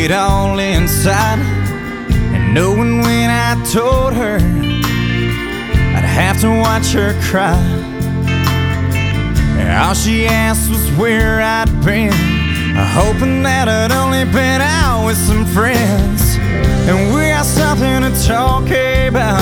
it all inside, and knowing when I told her I'd have to watch her cry. All she asked was where I'd been, hoping that I'd only been out with some friends. And we got something to talk about,